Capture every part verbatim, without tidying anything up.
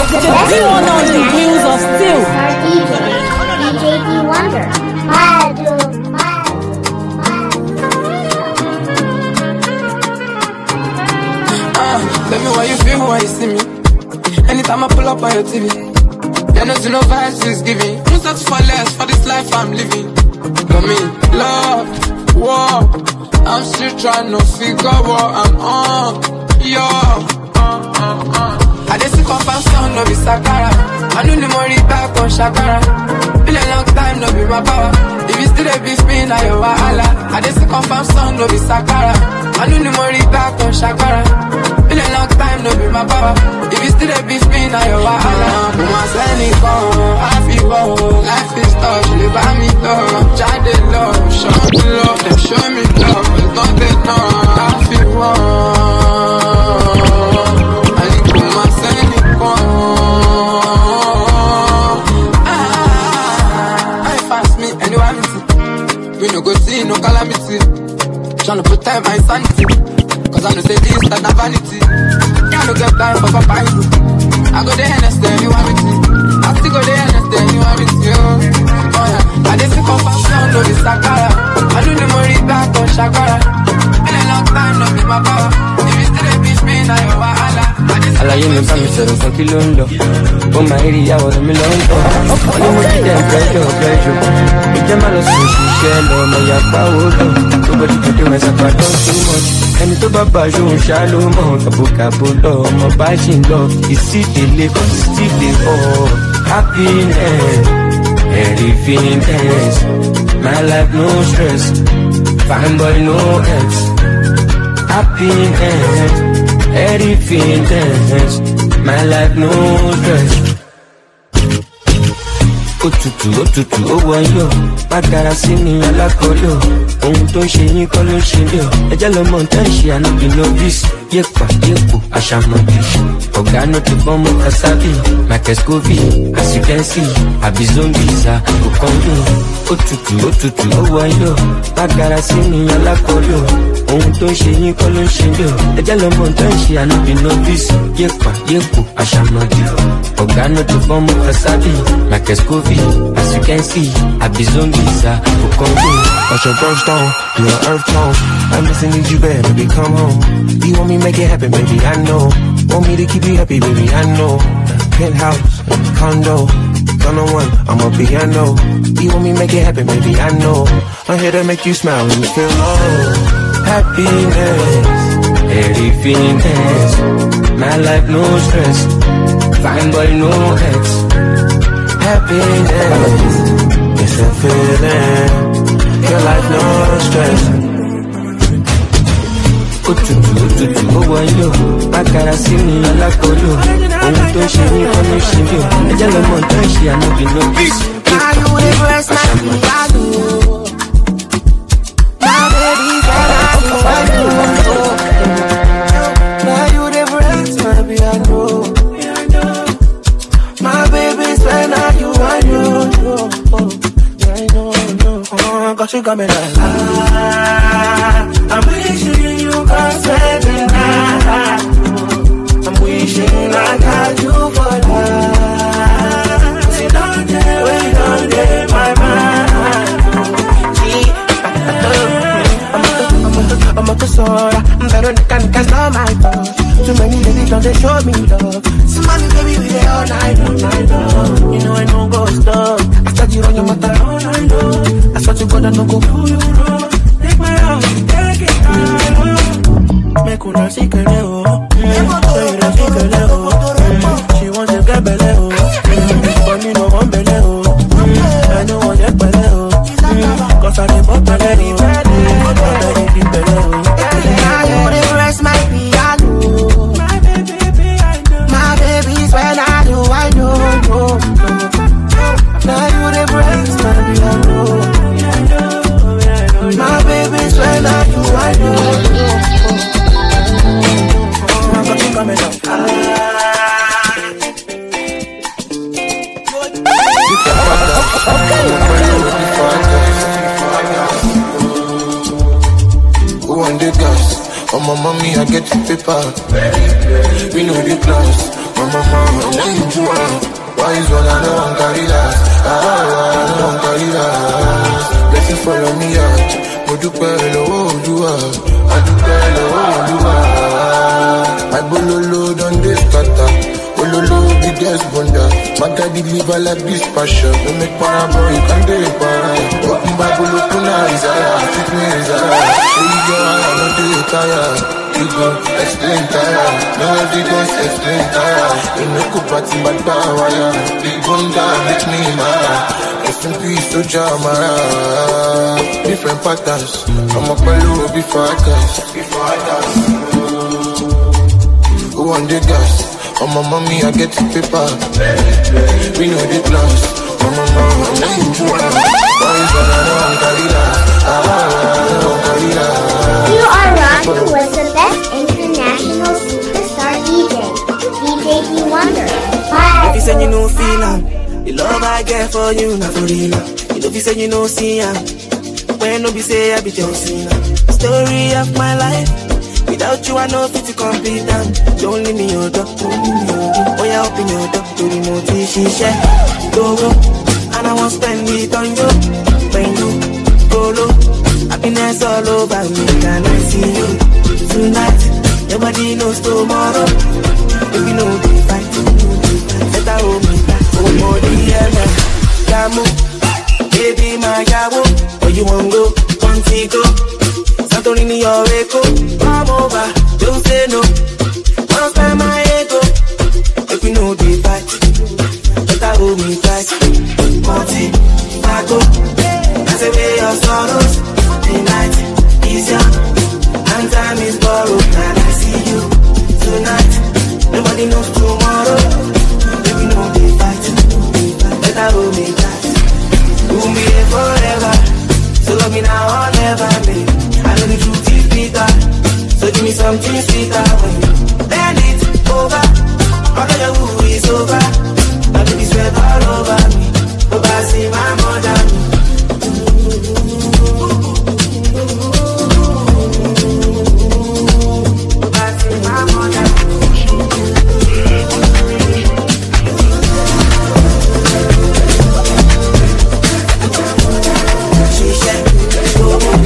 Turn on the wheels of steel. D J, D J D Wonder. Madu, Madu, Uh, tell me why you feel when you see me. Anytime I pull up on your T V, you know to know vibes is giving. I'm not for less for this life I'm living. Got me love, war. I'm still trying to figure what I'm on. Yo, uh, uh, uh. I just see compound sound, no be Sakara. I know the money back on Shakara. Been a long time, no be my power. If you still a beef me, now you're wahala. I just see compound sound, no be Sakara. I know the money back on Shakara. Been a long time, no be my power. If you still a beef me, now you're wahala. Put my sandy gone, I feel low. Life is tough, live by me though. Try the love, show me love, then show me love. It's not that no, I feel wrong. I need to put my sandy gone. Ah, I fast me, anyway, I'm see. We no go see, no calamity. Tryna protect my sanity. Cause I know say this, that na vanity. Can't no get time for paparazzi. I go there and stay, you want me to. I still go there and stay, you want me to. Oh yeah, I just see compassion, no be Sakara. I do the money back on Shakara. Been a long time, no be my power. If you still a beef me, now you're wahala. Àlàyé mi bá mi sọ̀rọ̀ kan kí ló ń lọ. Ó máa rí ìyàwó mi lọ ń tọ́. Wọ́n ní mo jí dẹ̀ pressure pressure. Ìjẹ́ má lọ sùn ṣiṣẹ́ lọ, ọmọ ìyá pàwọ́ lọ. Nobody can do myself, I don't too much. Ẹni tó bá bá aṣọ òun ṣá ló mọ̀. Kàbòkàbò lọ, ọmọ bá ṣì ń lọ. Ìsídèlé kan sídè ọ̀. Happiness, everythingness. My life no stress. Fine boy no ex. Happiness, everythingness. My life no stress. Òtútù òtútù ó wọ̀nyọ̀, bàgàrà sí ni alákọ̀ọ́lọ̀. Ohun tó ń ṣe yín kọ́ ló ń ṣe lé ọ. Ẹjẹ́ lọmọ tá ń ṣe ànábì novice. Yépa yépo àṣàmọ̀bí. Ọ̀gá náà ti bọ́ mọ́ kásábì. Microscopy, as you can see, àbí zombies à kò kàn mí. Òtútù òtútù ó wọ̀nyọ̀, bàgàrà sí ni alákọ̀ọ́lọ̀. Ohun tó ń ṣe yín kọ́ ló ń ṣe lé ọ. Ẹjẹ́ lọmọ tá ń ṣe ànábì novice. Yépa yépo àṣàmọ̀bí. Ọ̀gá náà ti bọ́ mọ́ kásábì. Microscopy, as you can see, I be zombies, I will come in. Watch your birthstone, you're an earth tone. I'm missing need you bad, baby, come home. You want me make it happen, baby, I know. Want me to keep you happy, baby, I know. Penthouse, condo, gonna one, I'm a piano. You want me make it happen, baby, I know. I'm here to make you smile and you feel low. Happiness, everythingness. My life no stress. Fine boy no ex. Happiness, it's a feeling. Your life no stress. Òtútù òtútù ó wọ̀nyọ̀, bàgàrà sí ni alákọ̀ọ́lọ̀. Ohun tó ń ṣe ní kọ́ ló ń ṣe lé ọ. Ẹjẹ́ lọmọ tó ń ṣe ànábì novice. Now you the first man we got to. My baby said I do, I do, I do. Now you the first man we got to. My baby said I do, I do. I know, know. Oh, got you got me like ah. I'm wishing you could spend the night. I'm wishing I got you for life. See, don't dare, wait, don't dare, my mind. See, I'm a, I'm a, I'm a tesora. I'm better than can stop my thoughts. Too many ladies don't they show me love. See, money, baby, we there all night, all night long. You know I know go stop. I start you on your mother all night long. I swear to God I no go do you wrong. Take my house, take it high. Make una see que leo. Say you don't see que leo. She wants to get beleo. But me no want beleo. I know what you beleo. Cause I didn't want beleo. I didn't beleo. Now you the rest my piano. My baby, piano. My baby's when I do, I know, no, no. Now you the rest my piano. My baby's when I do, I know. Oh, I'm gonna come and up. Who want the gas? On my mommy, I get the paper. We know the class. My I'm a man, I'm into one. Why is one I don't carry last? Ah, I don't carry last. Blessings follow me out. Mo dúpẹ́ lọ́wọ́ Olúwa, a dúpẹ́ lọ́wọ́ Olúwa. My bololo don dey scatter, bololo biggest bunda. My guy deliver like this passion. No make parable, you can't do it para. Open Bible, open Isaiah, treat me Isaiah. Say you go, I no dey tired. You go explain tired, no evidence explain tired. You no go party but power, big bunda make me mad. Rest in peace to Jamara. Different patterns, I'm a bellow before I dance. Before I dance. Who on the gas? On my mommy, I get the paper. We know the class. On my mom, I'm laying to her. Why is that I don't carry that? I don't carry that. You are rocking with the best international superstar D J, D J D Wonder. If you say you know feel am, the love I get for you, not for real. You know if you say you know see am, when no be say I be Josie. Story of my life. Without you, I know fit to complete them. Don't leave me your door, don't leave me your door. Oh, yeah, open your door to the motivation share. Go, go, and I won't spend it on you. When you go low, happiness all over me. Can I see you tonight? Nobody knows tomorrow. If you know the fight, better hold me back. Oh, more the man, Yamu, baby, my Yamu. Where you want go, want to go. Santorini or Echo, come over, don't say no. Wanna spend my ego, if you know the fight, better hold me tight. Monty, Paco, that's away your sorrows. The night is young, and time is borrowed. And I see you tonight, nobody knows tomorrow. If you know the fight, better hold me tight. We'll be here forever, so love me now or never, babe. I know the truth is bitter, so give me something sweeter. When you bend it over, all of your woo is over. My baby sweat all over me, over I see my mother. Over I see my mother. She said, go, go.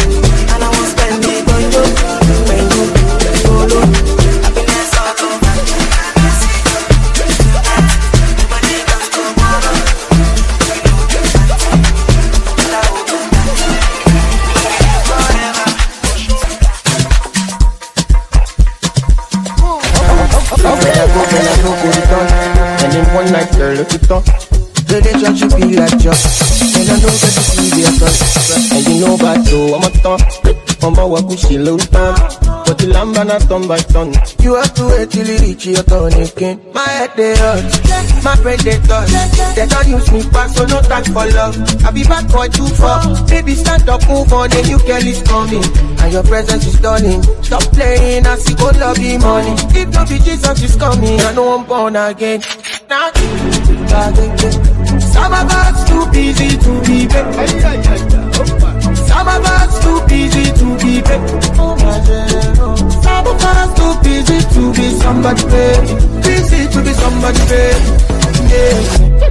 One night, girl, look it up. They they try to be like you, and I know that you see their son. And you know about you, I'm a ton. I'm a wakushi low time, but the lamb and a ton by ton. You have to wait till you reach your turn again. My head they hurt, my brain they touch. They don't use me back, so no time for love. I be back boy too far. Baby stand up, move on, a new girl is coming, and your presence is stunning. Stop playing, I see go love the money. If not be Jesus is coming, I know I'm born again. Some of us too busy to be back. Some of us too busy to be back. Some of us too busy to be somebody baby. Busy to be somebody baby. Yeah.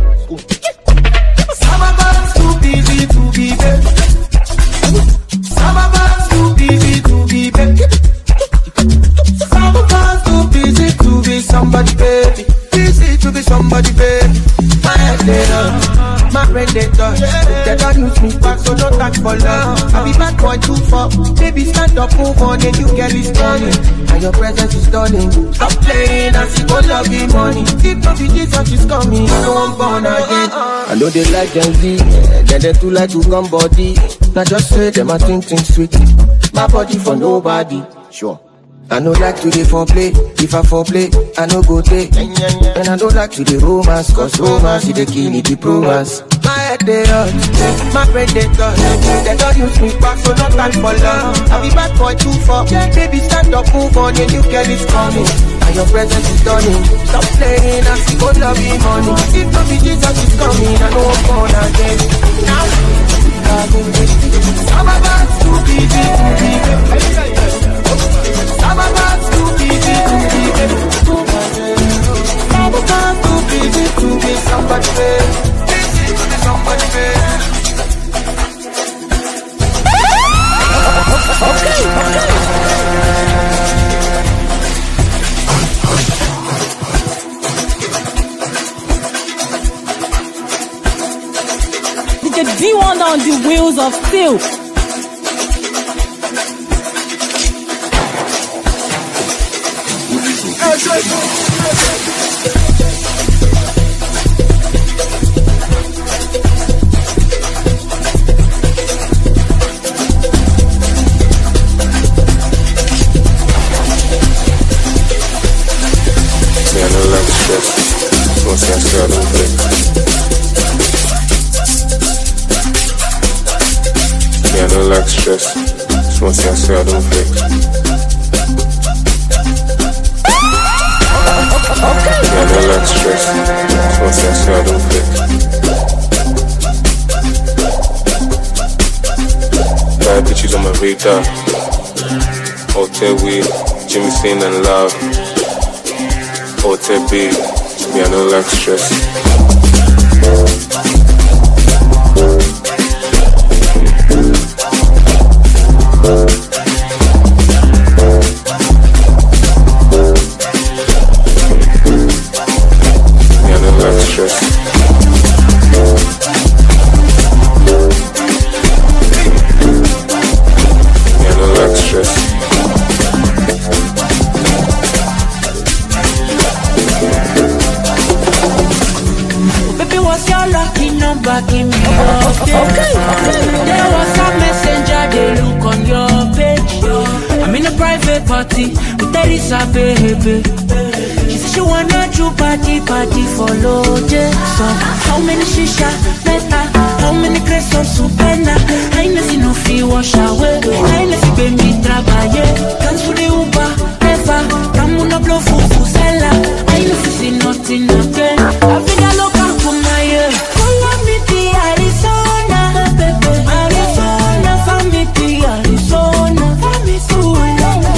Some of us too busy to be back. Some of us too busy to be back. Some of us too busy to be somebody baby. Busy to be somebody baby. My head they love, my brain they touch. They don't use me back, so no time for love. I be bad boy too far. Baby stand up, move on, a new girl is coming, and your presence is stunning. Stop playing, I see go love the money. If not be Jesus is coming, I know I'm born again. I know they like Gen Z, then they too like to come body. Now just say them I think things sweet. My body for nobody, sure. I no like to dey foreplay, if I foreplay, I no go take. And I don't like to dey romance, cause romance is the kill it, the romance. My head they hurt, my brain they touch. They don't use me back, so no time for love. I be bad boy too far. Baby stand up, move on, a new girl is coming, and your presence is stunning. Stop playing, I see go love you money. If not be Jesus is coming, I know I'm born again. Now, some of us too busy to be some of us too busy to be some of D one on the wheels of steel. Stress. Just want to say I say I don't flex. Yeah, I don't like stress. Just want to say I say I don't flex. Bad bitches on my radar. Hotel weed, Jimmy Sane and loud. Hotel big. Me, I don't like stress. Baby, she said she wanna do party, party for load. So how many shisha, better? How many crates of supena? I ain't see no fee wash away. I ain't see baby trabaye. Dance for the Uber, never. Come on, blow for Fusella. I ain't see nothing again. I think I look out for my ear. Call me the Arizona, baby. Arizona, family the Arizona, family Arizona.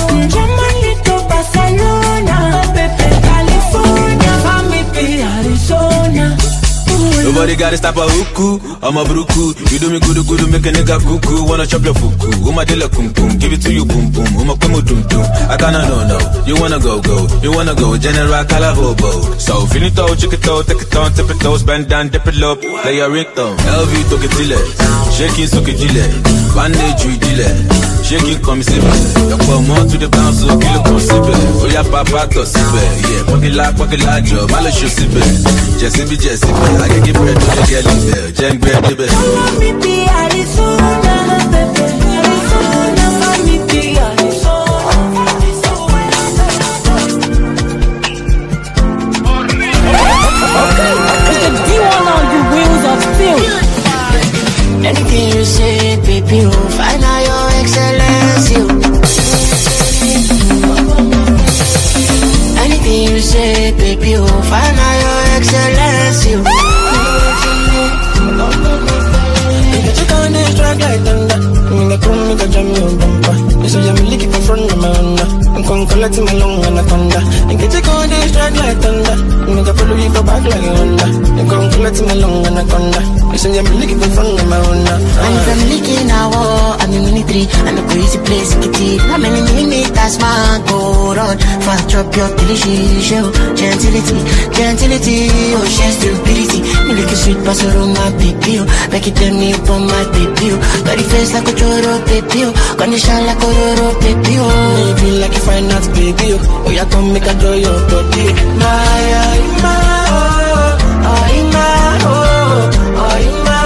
Nobody gotta stop a hookoo, I'm a bruku. You do me good, good, make a nigga cuckoo. Wanna chop your fuku, Uma de la kum kum. Give it to you, boom boom, Uma kumu dum dum. I kinda don't know, you wanna go, go. You wanna go, General Calavobo. So, finito, check it out, take it on, tip it low, spend down, dip it low. Play your ringtone, L V, took it till it. Shaking, soak it, gilet. Bandage, you gilet. Shaking, come see me. You put more to the bounce, so kill it, come see me. Oh, yeah, papa, to see me. Yeah, pocket like, pocket like, job, I'll let you see me. Jesse be Jesse, I can give bread to the girl in there. Jen bread, the best. Mommy, be Arizona, baby. Arizona, mommy, be Arizona. Okay, it's the D one on the wheels of steel. Anything you say, baby, you find out your excellence. You. Anything you say, baby, you find out your excellence. You. If you can't distract like thunder, I'm gonna come make a jam your bumper. You say I'm looking for front of my honor. I'm gonna collect my long anaconda. And get you can't distract like thunder, I'm gonna follow you for back like a Honda. I'm gonna collect my long anaconda. You say I'm looking for front of my honor. And if I'm leaking now, I'm in military and a crazy place to get. How many millimeters man go on? Fast drop your delicious show. Gentility, gentility, oh she's stupidity. Me like a sweet pastor on my baby. Back it them me upon my baby. Got the face like a choro baby. Condition like a roro baby. Maybe like a fine nuts baby. Oh yeah, come make a draw your body. My, my, oh, oh, my, oh, oh, my.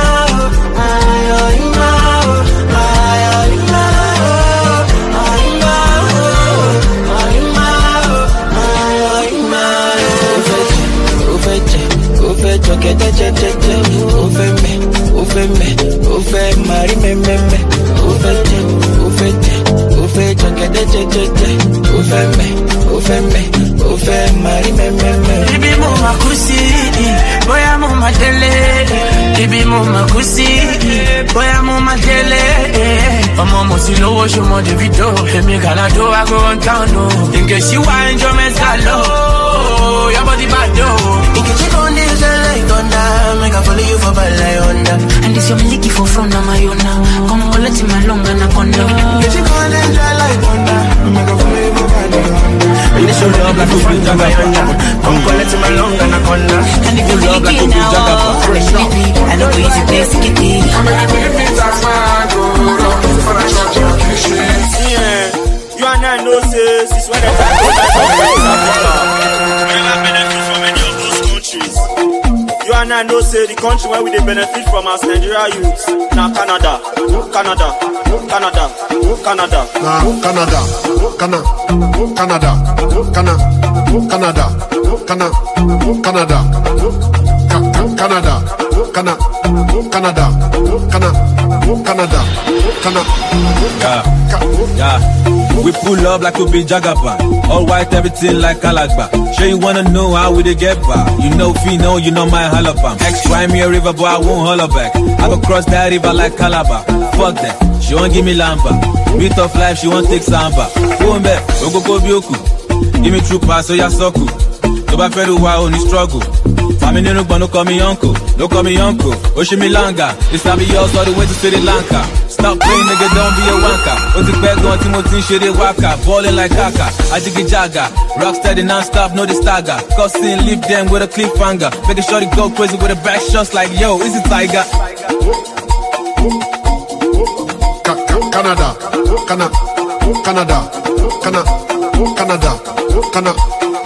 Jokete jekete, ufeme, ufeme, ufe mari me me me, ufete, ufete, ufe jokete jekete, ufeme, ufeme, ufe mari me me me. Ibi mo makusi, boya mo madele, ibi mo makusi, boya mo madele. Omo mo si lowo show mo Davido, emi gala do I go on town no. In case you want enjoyment galore, your body bad though. In case you don't need like thunder, make I follow you for bad like Honda. And this your milky for front of my own now. Come collect my long anaconda. In case you can't enjoy like thunder, make I follow you for bad like Honda. And this your love love like a big jagger. Come collect my long anaconda. And if you love like a big jagger, I know easy place to get it. Yeah, you and I know say this when the time goes by we never benefit from any of those countries. You and I know say the country where we they benefit from as Nigeria youths. Now Canada, Canada, Canada, Canada. Now Canada, Canada, Canada, Canada, Canada, Canada, Canada, Canada, Canada, Canada, Canada, Canada, Yeah, yeah. We pull up like we be Jagaban. All white, everything like Alagba. Sure you wanna know how we they get by? You know Fino, you know my halabam. Ex try me a river, but I won't holler back. I go cross that river like Calabar. Fuck that, she won't give me lamba. Beat of life, she won't take samba. Go back, go go go bioku. Give me true pass, so ya soku. So I feel why only struggle. Family no but no call me uncle, no call me uncle. Oshimilanga, this time be yours all the way to Sri Lanka. Stop playing, nigga, don't be a wanker. What's the bag on Timothy, shit, waka. Ballin' like Kaka, I dig it jagger. Rock steady non-stop, no the stagger. Cussing, leave them with a cliffhanger. Make a shorty go crazy with a back shots like, yo, is it Tiger? Canada, Canada, Canada, Canada, Canada, Canada,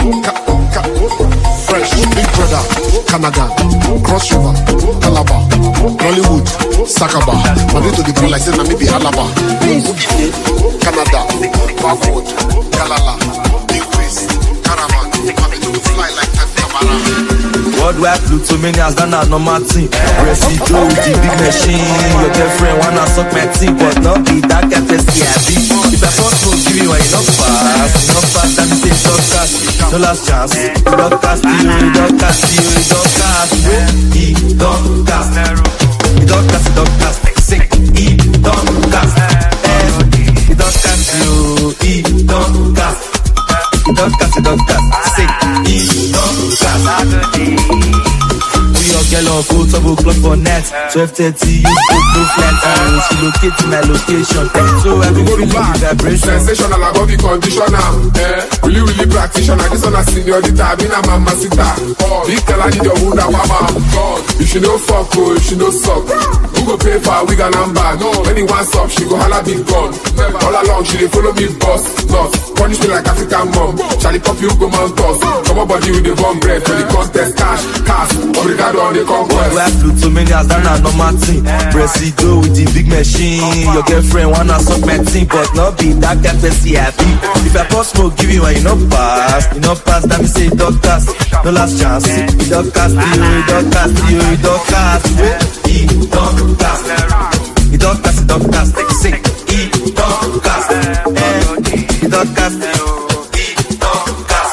Fresh, Big Brother, Canada, Cross River, Calabar, Hollywood, Sakaba, Mami to the girl like say na me be Alaba, Canada, Backward, Galala, Big Waist, Caravan, Mami to the fly like that Camara. Worldwide Plutomanias, that na normal thing. Presido with the big machine. Your girlfriend wanna suck my team, but not be that F S C I B. If I first will give you a enough fast, enough fast, that means it's not cast. No last chance. You don't cast, you don't cast, you don't cast. He don't cast. He don't cast, he don't cast. Sick, he don't cast. He don't cast, you, he don't cast. He don't cast, he don't cast. Sick, he don't cast. We all get on full double clock for net. twelve thirty, you go no flat. She locate in my location. So I be feeling the vibration. Sensational, I got the conditioner. Eh, really, really practitioner. This one a seniorita, I mean a mama sita. Oh, big tell I need your wound, mama. God, if she no fuck, oh, if she no suck. Who go pay for a wig and number? No, when he wants up, she go holla big gun. All along, she dey follow me boss, boss. Punish me like African mom. Charlie pop you go mount toss. Come on body with the bomb bread for the contest. Cash, cash, obrigado on the conquest. We have Plutomanias, that na normal thing. Presido with the big machine. Your girlfriend wanna suck my team, but not be that F S C I B. If I post smoke, give you a you know pass. You know pass, that me say don't cast. No last chance. You don't cast, you don't cast, you don't cast. He don't cast. He don't cast, he don't cast. Sick, he don't cast. He don't cast, he don't cast.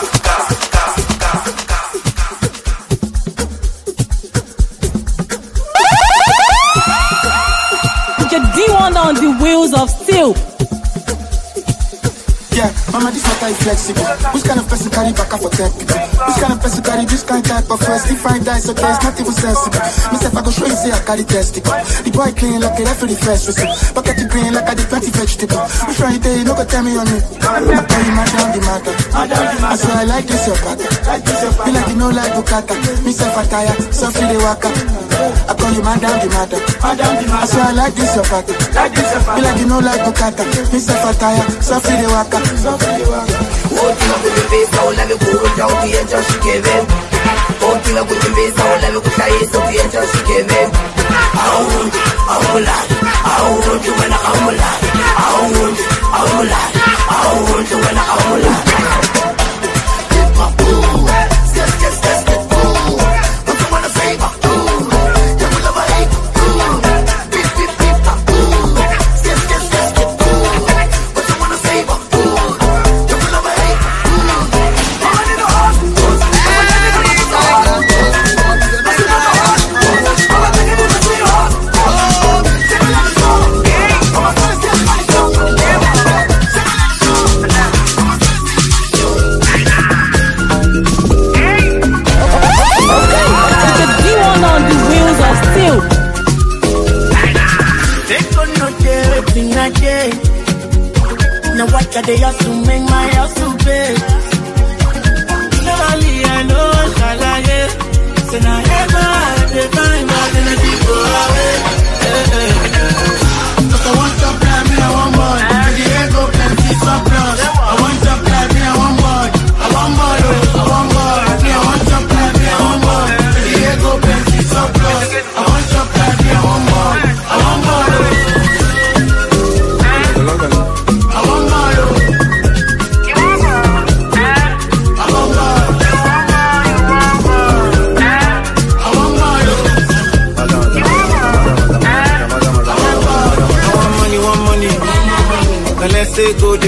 D one on the wheels of steel. Yeah, mama, this matter is flexible. Which kind of person carry back up for ten people? Which kind of person carry this kind of type of first? If I die, so it's not even sensible. Myself, I go show you say I carry testicle. The boy clean like a referee first whistle. Bucket the green like I did plenty vegetable. Which one you day, no go tell me on me. I tell you, man, down the matter. I say I like this your pattern. Be like you know like Bukata. Myself, I tire, so free the waka. I call you man down the matter. I say I like this your pattern. Be like you know like Bukata. Myself, I tire, so free the waka. What you up with the face, I will let me go down to the edge of she gave in. What you up with the face, I will let me go try it, so the edge of she gave in. I want you, I will lie. I want you when I will lie. I want you, I will lie. I want you when I will lie. Get my boo, yes, yes, yes, get boo. What you wanna say, my boo? You will never hate boo. Beep, beep, beep, my boo. Yes, yes, yes, get boo. What you wanna say, my boo? Now what are they have to make my house to pay?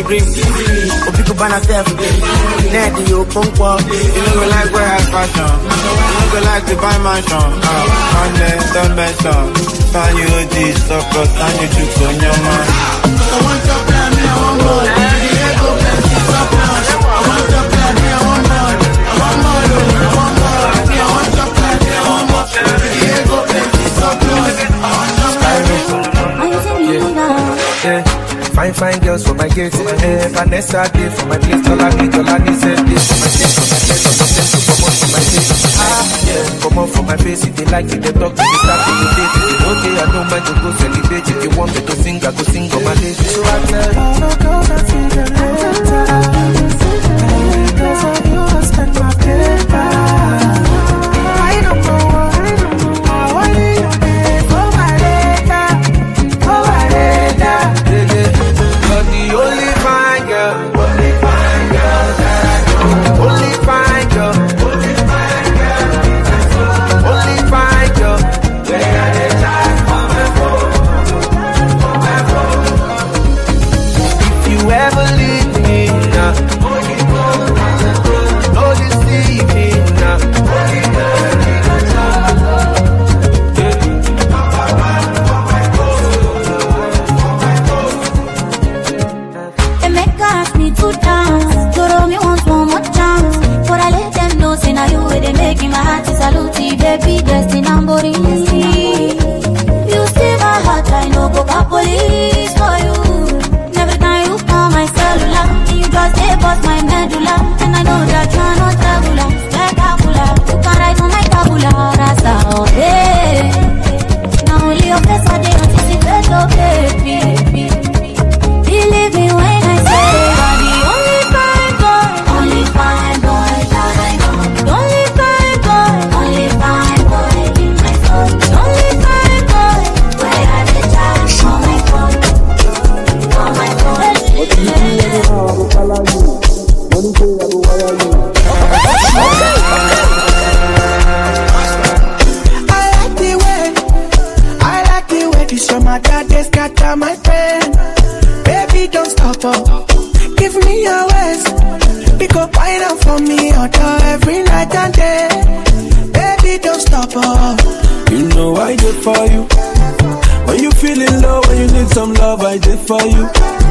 green. Or pick up on a self. Net you pump up. You know go like wear fashion. You know go like to buy mansion. Ah, and then don't mention. Find you this stuff, cause I need you to your man. I want to play me, I want more. Diego plenty stop now. I want to play me, I want more. I want more, I want more. I want to play me, I want more. Diego plenty stop now. I want to play me. Yeah. Fine, fine girls for my gates. Eh, Vanessa day for my place. All I need, all I need is this for my face, for my face, for my face, to come on for my face. Ah, yeah, come on for my face. If they like it, they talk to me, start to date. If they okay, I don't mind to go celebrate. If you want me to sing, I go sing on my day. So I tell you, no, go back to the later. Because of you, I spend my paper. I don't know why, I don't know why. Why do you pay for my later? For my later. The only fine girl, only fine girl that I know. Only fine girl, only fine girl, only fine girl. Where are they charge for my phone? For my phone. If you ever leave me now, no deceive me now. Making my heart is saluti, baby, destined Ambori. You steal my heart, I know Coca police for you. Every time you call my cellular, you just stay bust my medulla. And I know that you're not regular, spectacular. You can write on my tabula, rasa, oh hey. Now only your face I dey anticipate, oh baby. Believe me when I say you're the only fine boy, only fine boy that I know. Only fine boy, only fine boy in my soul. Only fine boy, where are the charge for my phone? For my phone. I like the way, I like the way this your mother they scatter my brain. Baby, don't stop, oh. Give me your waist. Pick up wine up for me, auto every night and day. Baby, don't stop, oh. You know I did for you. When you feeling low, when you need some love, I did for you.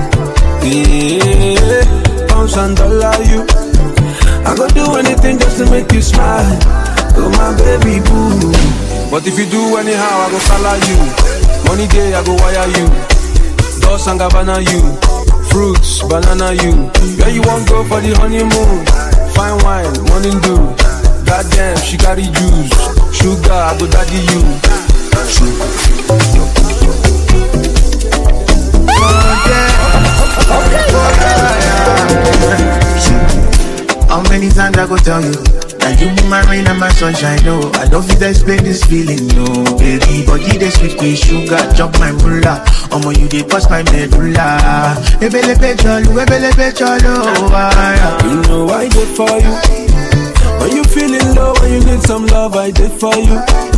Yeah, pounds and dollar you. I go do anything just to make you smile. Oh my baby boo. But if you do anyhow, I go follow you. Money day, I go wire you. Dos and Gabbana you. Fruits, banana you. Where you want go for the honeymoon? Fine wine, morning dew. Goddamn, she carry juice. Sugar, I go daddy you. How many times I go tell you that you be my rain and my sunshine? No, I don't feel to explain this feeling, no, baby. Body they sweet me, sugar, chop my mullah. Omo you dey bust my medulla. Ebele pecholo, ebele pecholo. You know I did for you. When you feeling low, when you need some love, I did for you.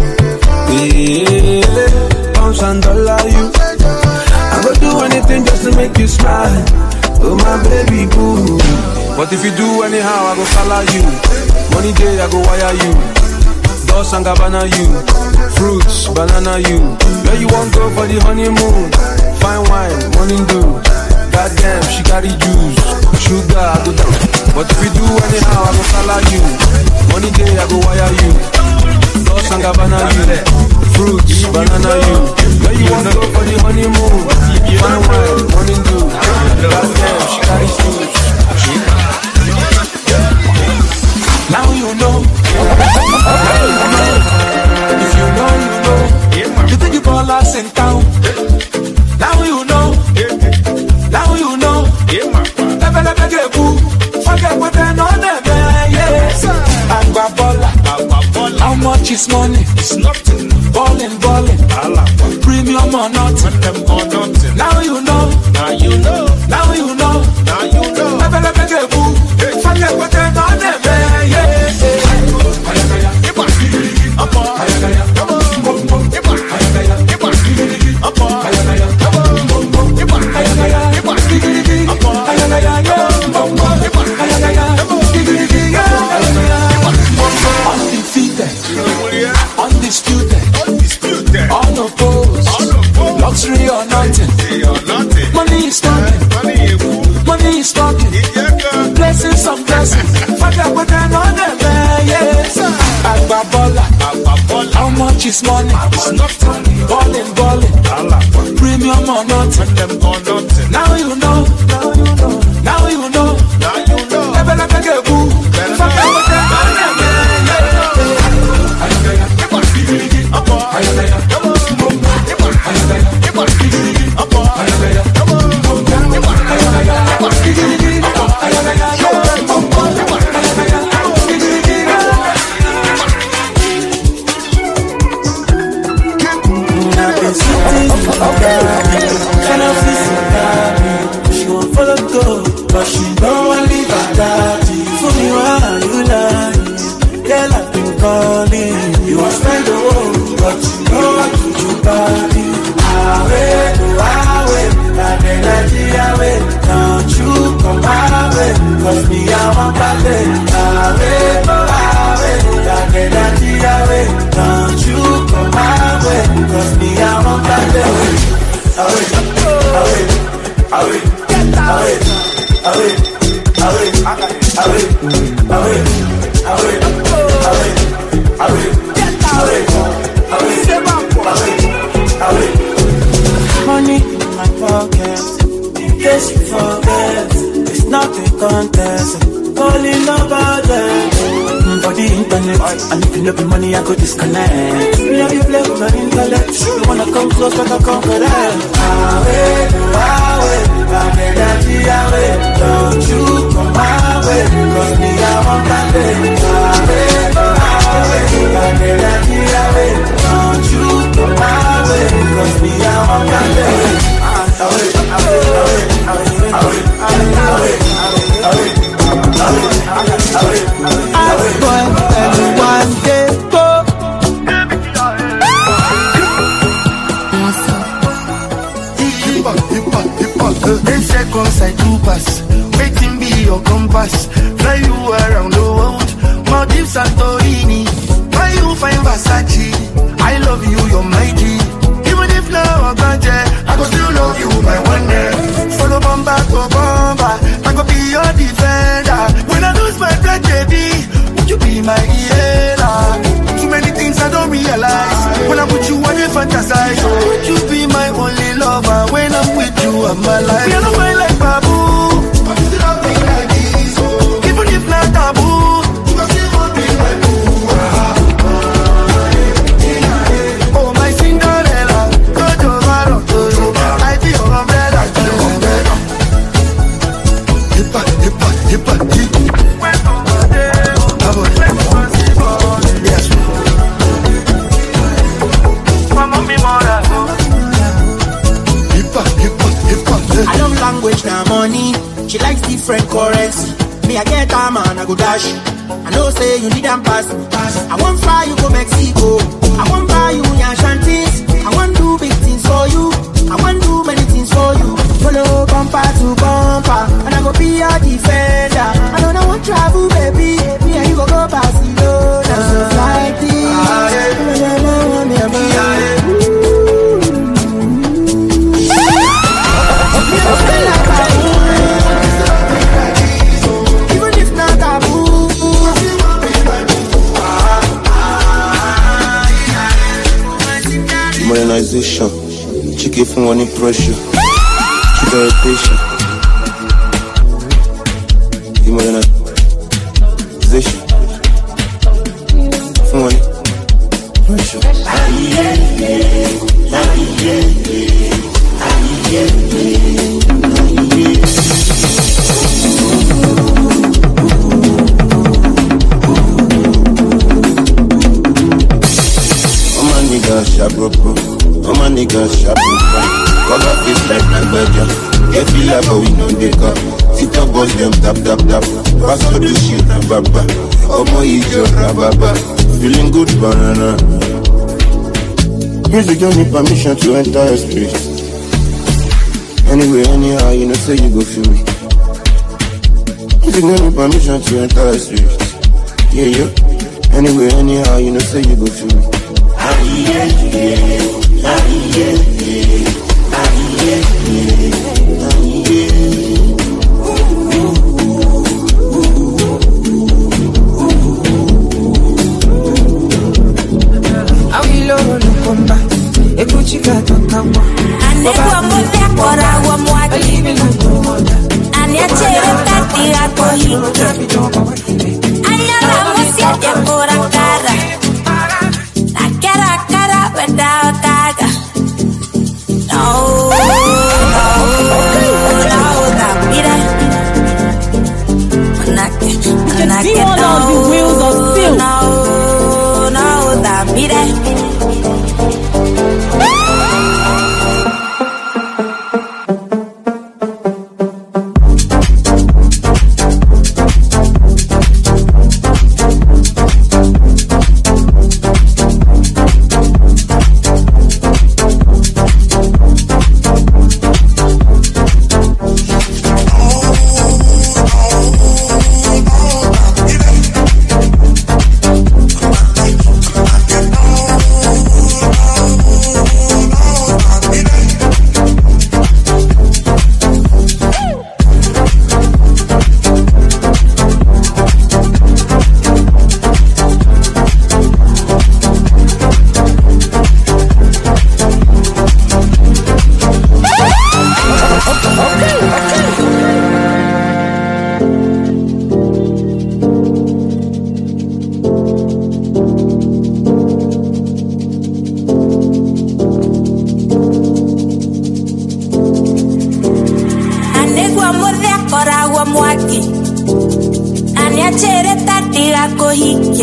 Yeah, pounds and dollar you. I go do anything just to make you smile. Oh my baby boo. But if you do anyhow, I go follow you. Money day, I go wire you. Dos and Gabbana you. Fruits, banana you. Where you want go for the honeymoon? Fine wine, morning dew. Goddamn, she carry juice. Sugar, I go down. But if you do anyhow, I go follow you. Money day, I go wire you. Dos and Gabbana you. Fruits, banana you. Where you want go for the honeymoon? Fine wine, morning dew. Goddamn, she carry juice. Now you know. Now you know. If you know, you know. You think you call us in town. Now you know. Now you know. Never let me get boo. Forget what I know, never. Yes. Agbabola. How much is money? It's nothing. Ballin', ballin'. Premium or nothing. Now you know. Now you know. Now you know. Now you know. Never let me get boo. Forget what I know, never. Yes. much is money? Ballin', ballin'. Premium or nothing. Now you know. Now you know. Now you know. Now you know. Never let me get boo. Forget what they done. She won't follow go, but she don't want to leave her daddy. For me, why are you lying? Girl, I've been calling. You want to spend the world, but you know I do you body. Away, away, like energy away. Don't you come my way, cause me I want that day. Away, away, like energy away. Don't you come my way, cause me I want that day. Away, away, away, away, away, away, away, away, away, away, away, away. Money in my pocket, in case you forget, it's not a contest. Calling about them for the internet, and if you no be money, I go disconnect. Me have you play with my intellect. You wanna come close, but I come for that. Away, away, away, energy away. Don't you come my way, cause me I want that day. Away, away, away, energy away. Don't you come my way, cause me I want that day. Away, away, away, away, away, away, away. I want everyone to go. Ten seconds I do pass. Waiting be your compass. Fly you around the world. Maldives, Santorini. Why you find Versace? I love you, you're my G. Even if now I'm gone, I go still love you, my one day. Follow bomba to bomba. I go be your defender. When I lose my blood, baby, would you be my healer? Too many things I don't realize. When I put you on, I fantasize. Would you be my only lover? When I'm with you, I'm alive. We are not fine like Babu, but you still love me like this. Oh. Even if not taboo, you can still want me my boo. Oh my Cinderella, go to Varo, I be your umbrella, your umbrella. Hippa, hippa, hippa, hippa. I love language, now money. She likes different currency. Me, I get her man, I go dash. I know say you need them pass. I won't fly you go Mexico. I won't buy you your shanties. I won't do big things for you. I won't do many things for you. Follow bumper to bumper, and I go be your defender. I don't know what travel, baby. Me and you go go Barcelona. Just like this. Modernization, chicken from one pressure, she very patient. The modernization, from one pressure. Sharp up, oh my nigga, sharp up. Cover face like my bedroom. Get feel like but we know they come. Sit up, boys, them tap, tap, tap. Pass all the shit, rababa. Oh my, eat your rababa. Feeling good, banana. Music don't need permission to enter your spirit. Anyway, anyhow, you know, say you go feel me. Music don't need permission to enter your spirit. Yeah, yeah. Anyway, anyhow, you know, say you go feel me. Yeah, yeah, yeah, yeah, yeah, Awilo,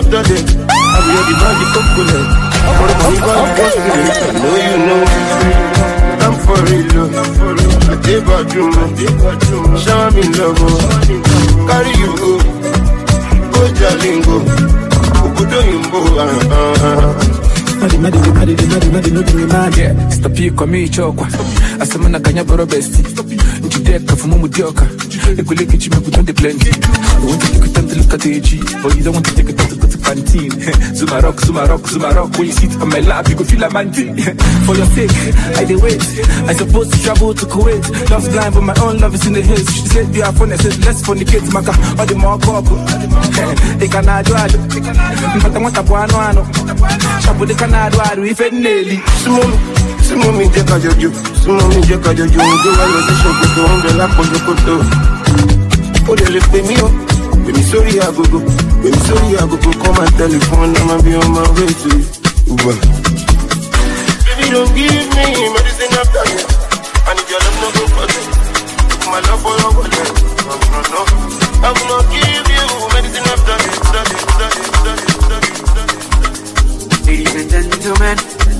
after day. I be the man, the coconut. For the money, God, the boss, I know you know. I'm for real, I take back you, show me love, carry you go, go Jalingo, go do Yimbo, Madi, madi, madi, madi, madi, no do me mad, yeah. Stop you, come me chokwa. Asamana kanya boro besti. Njideka fumu mudioka. Ekule kichi me put on the plenty. I want to take it time to look at the A G, but you don't want to take it time to go to canteen. Zuma rock, Zuma rock, Zuma rock. When you sit on my lap, you go feel like man thing. For your sake, I dey wait. I supposed to travel to Kuwait. Love's blind, but my own love is in the hills. She said you have fun, I said let's fornicate, maka. All the more couple. They cannot do it. But I want a buano ano. Shabu they cannot do it. If it nearly. Sumo mi jeka jojo, sumo mi jeka jojo. Ndo wa yo se shokoto, umbrella koto koto. Oh, they lift me up. When me sorry I go go, when me sorry I go go. Call my telephone, I'ma be on my way to you. Uber. Baby, don't give me medicine after you. I need your love, no go for you. My love for your body. No, no, no. I will not give you medicine after you. Study, study, study, study, study. Ladies and gentlemen.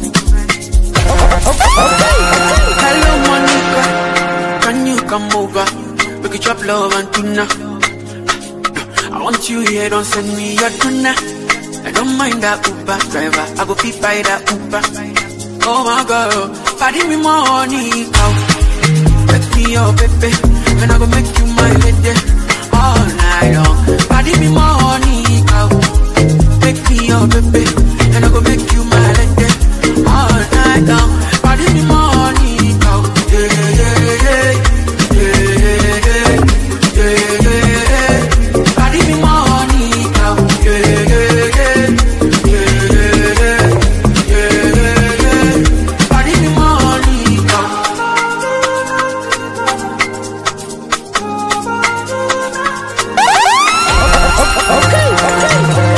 Hello Monica, can you come over? We could chop love and tuna. I want you here, don't send me your tuna. I don't mind that Uber driver, I go fit by that Uber. Oh my girl, pardon me money, cow. Let me your baby, and I go make you my lady all night long. Pardon me money, cow. Make me your baby, and I go make you my lady all night long. Pardon me money, cow. Yeah, yeah, yeah, yeah, yeah, yeah, yeah. Pardon me money, cow. Yeah, yeah, yeah, yeah, yeah, yeah. Pardon me money, cow. Okay, okay.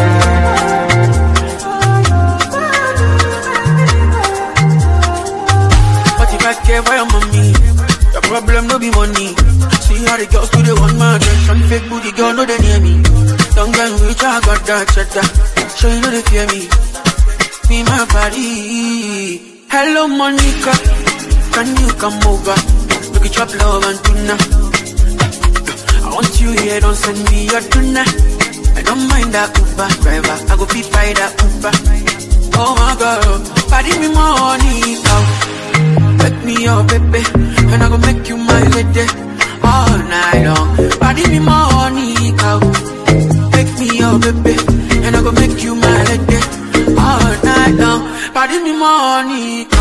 Care for your mommy. Your problem no be money. See how the girls do the one man attention. Fake booty girl no they near me. Don't get rich, I got that cheddar. So you know they fear me. Be my body. Hello Monica, can you come over? We can chop love and tuna. I want you here, don't send me your tuna. I don't mind that Uber driver, I go fit by that Uber. Oh my girl, pardon me money, cow. Let me your baby, and I go make you my lady all night long. Pardon me money, cow. Make me your baby, and I go make you my lady all night long. Pardon me money, cow.